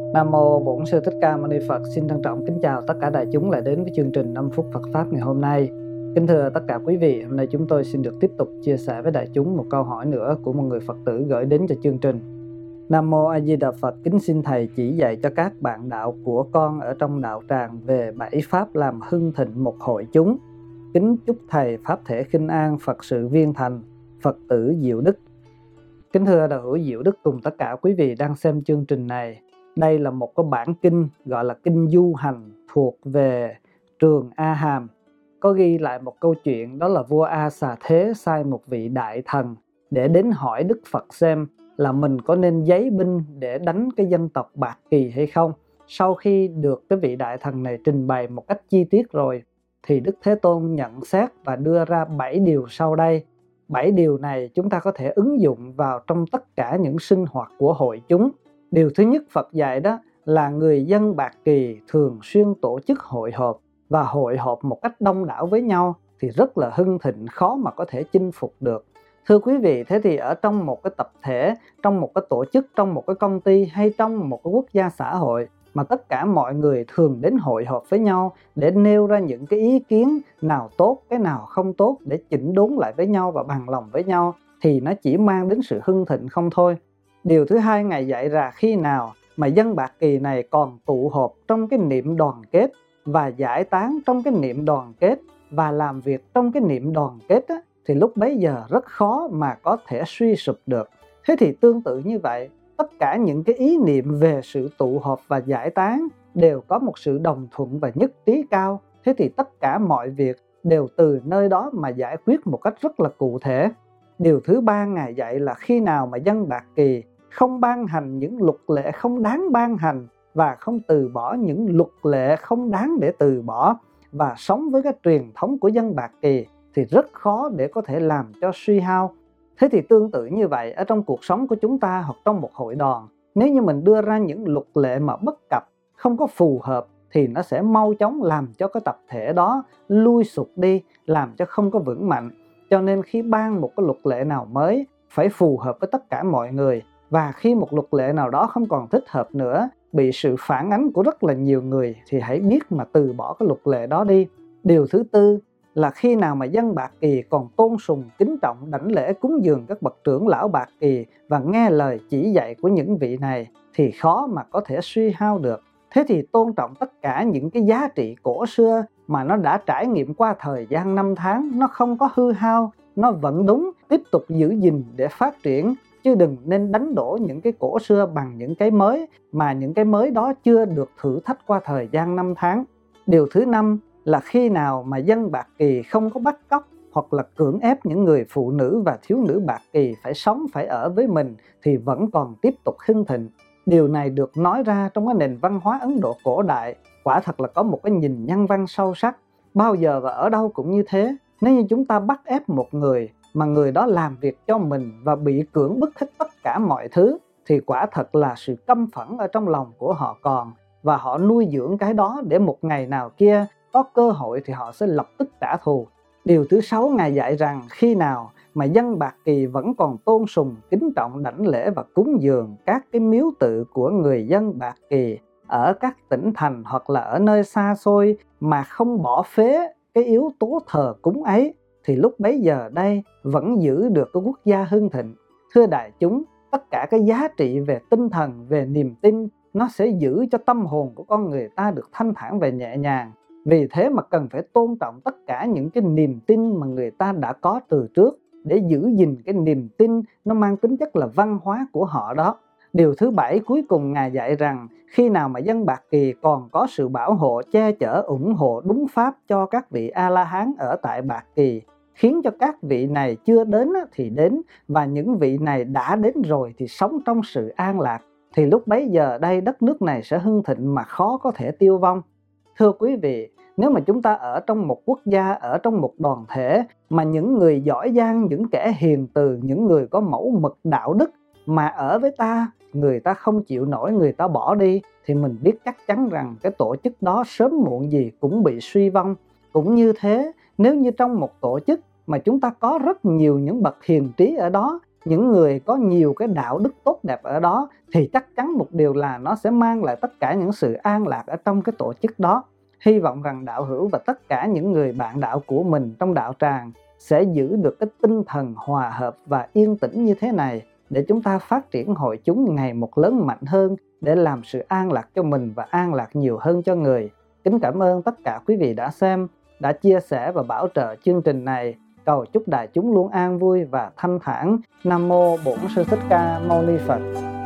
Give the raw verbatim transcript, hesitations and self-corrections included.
Nam mô Bổn Sư Thích Ca Mâu Ni Phật. Xin trân trọng kính chào tất cả đại chúng lại đến với chương trình năm phút Phật pháp ngày hôm nay. Kính thưa tất cả quý vị, hôm nay chúng tôi xin được tiếp tục chia sẻ với đại chúng một câu hỏi nữa của một người Phật tử gửi đến cho chương trình. Nam mô A Di Đà Phật. Kính xin thầy chỉ dạy cho các bạn đạo của con ở trong đạo tràng về bảy pháp làm hưng thịnh một hội chúng. Kính chúc thầy pháp thể khinh an, Phật sự viên thành, Phật tử Diệu Đức. Kính thưa đạo hữu Diệu Đức cùng tất cả quý vị đang xem chương trình này. Đây là một cái bản kinh gọi là kinh du hành thuộc về Trường A Hàm. Có ghi lại một câu chuyện, đó là vua A Xà Thế sai một vị đại thần để đến hỏi Đức Phật xem là mình có nên giấy binh để đánh cái dân tộc Bạc Kỳ hay không. Sau khi được cái vị đại thần này trình bày một cách chi tiết rồi, thì Đức Thế Tôn nhận xét và đưa ra bảy điều sau đây. Bảy điều này chúng ta có thể ứng dụng vào trong tất cả những sinh hoạt của hội chúng. Điều thứ nhất Phật dạy đó là người dân Bạc Kỳ thường xuyên tổ chức hội họp, và hội họp một cách đông đảo với nhau thì rất là hưng thịnh, khó mà có thể chinh phục được. Thưa quý vị, thế thì ở trong một cái tập thể, trong một cái tổ chức, trong một cái công ty hay trong một cái quốc gia xã hội mà tất cả mọi người thường đến hội họp với nhau để nêu ra những cái ý kiến nào tốt, cái nào không tốt để chỉnh đốn lại với nhau và bằng lòng với nhau, thì nó chỉ mang đến sự hưng thịnh không thôi. Điều thứ hai Ngài dạy là khi nào mà dân Bạc Kỳ này còn tụ họp trong cái niệm đoàn kết và giải tán trong cái niệm đoàn kết và làm việc trong cái niệm đoàn kết á, thì lúc bấy giờ rất khó mà có thể suy sụp được. Thế thì tương tự như vậy, tất cả những cái ý niệm về sự tụ họp và giải tán đều có một sự đồng thuận và nhất trí cao. Thế thì tất cả mọi việc đều từ nơi đó mà giải quyết một cách rất là cụ thể. Điều thứ ba Ngài dạy là khi nào mà dân Bạc Kỳ không ban hành những luật lệ không đáng ban hành và không từ bỏ những luật lệ không đáng để từ bỏ và sống với cái truyền thống của dân Bạc Kỳ thì rất khó để có thể làm cho suy hao. Thế thì tương tự như vậy, ở trong cuộc sống của chúng ta hoặc trong một hội đoàn, nếu như mình đưa ra những luật lệ mà bất cập, không có phù hợp thì nó sẽ mau chóng làm cho cái tập thể đó lui sụt đi, làm cho không có vững mạnh. Cho nên khi ban một cái luật lệ nào mới phải phù hợp với tất cả mọi người, và khi một luật lệ nào đó không còn thích hợp nữa, bị sự phản ánh của rất là nhiều người, thì hãy biết mà từ bỏ cái luật lệ đó đi. Điều thứ tư là khi nào mà dân Bạc Kỳ còn tôn sùng, kính trọng, đảnh lễ cúng dường các bậc trưởng lão Bạc Kỳ và nghe lời chỉ dạy của những vị này thì khó mà có thể suy hao được. Thế thì tôn trọng tất cả những cái giá trị cổ xưa mà nó đã trải nghiệm qua thời gian năm tháng, nó không có hư hao, nó vẫn đúng, tiếp tục giữ gìn để phát triển, chứ đừng nên đánh đổ những cái cổ xưa bằng những cái mới mà những cái mới đó chưa được thử thách qua thời gian năm tháng. Điều thứ năm là khi nào mà dân Bạc Kỳ không có bắt cóc hoặc là cưỡng ép những người phụ nữ và thiếu nữ Bạc Kỳ phải sống, phải ở với mình thì vẫn còn tiếp tục hưng thịnh. Điều này được nói ra trong cái nền văn hóa Ấn Độ cổ đại, quả thật là có một cái nhìn nhân văn sâu sắc. Bao giờ và ở đâu cũng như thế, nếu như chúng ta bắt ép một người mà người đó làm việc cho mình và bị cưỡng bức hết tất cả mọi thứ, thì quả thật là sự căm phẫn ở trong lòng của họ còn, và họ nuôi dưỡng cái đó để một ngày nào kia có cơ hội thì họ sẽ lập tức trả thù. Điều thứ sáu Ngài dạy rằng khi nào mà dân Bạc Kỳ vẫn còn tôn sùng, kính trọng, đảnh lễ và cúng dường các cái miếu tự của người dân Bạc Kỳ ở các tỉnh thành hoặc là ở nơi xa xôi mà không bỏ phế cái yếu tố thờ cúng ấy, thì lúc bấy giờ đây vẫn giữ được cái quốc gia hưng thịnh. Thưa đại chúng, tất cả cái giá trị về tinh thần, về niềm tin, nó sẽ giữ cho tâm hồn của con người ta được thanh thản và nhẹ nhàng. Vì thế mà cần phải tôn trọng tất cả những cái niềm tin mà người ta đã có từ trước, để giữ gìn cái niềm tin nó mang tính chất là văn hóa của họ đó. Điều thứ bảy cuối cùng Ngài dạy rằng khi nào mà dân Bạc Kỳ còn có sự bảo hộ, che chở, ủng hộ đúng pháp cho các vị A-la-hán ở tại Bạc Kỳ, khiến cho các vị này chưa đến thì đến, và những vị này đã đến rồi thì sống trong sự an lạc, thì lúc bấy giờ đây đất nước này sẽ hưng thịnh mà khó có thể tiêu vong. Thưa quý vị, nếu mà chúng ta ở trong một quốc gia, ở trong một đoàn thể mà những người giỏi giang, những kẻ hiền từ, những người có mẫu mực đạo đức mà ở với ta, người ta không chịu nổi, người ta bỏ đi, thì mình biết chắc chắn rằng cái tổ chức đó sớm muộn gì cũng bị suy vong. Cũng như thế, nếu như trong một tổ chức mà chúng ta có rất nhiều những bậc hiền trí ở đó, những người có nhiều cái đạo đức tốt đẹp ở đó, thì chắc chắn một điều là nó sẽ mang lại tất cả những sự an lạc ở trong cái tổ chức đó. Hy vọng rằng đạo hữu và tất cả những người bạn đạo của mình trong đạo tràng sẽ giữ được cái tinh thần hòa hợp và yên tĩnh như thế này, để chúng ta phát triển hội chúng ngày một lớn mạnh hơn, để làm sự an lạc cho mình và an lạc nhiều hơn cho người. Kính cảm ơn tất cả quý vị đã xem, đã chia sẻ và bảo trợ chương trình này. Cầu chúc đại chúng luôn an vui và thanh thản. Nam mô Bổn Sư Thích Ca Mâu Ni Phật.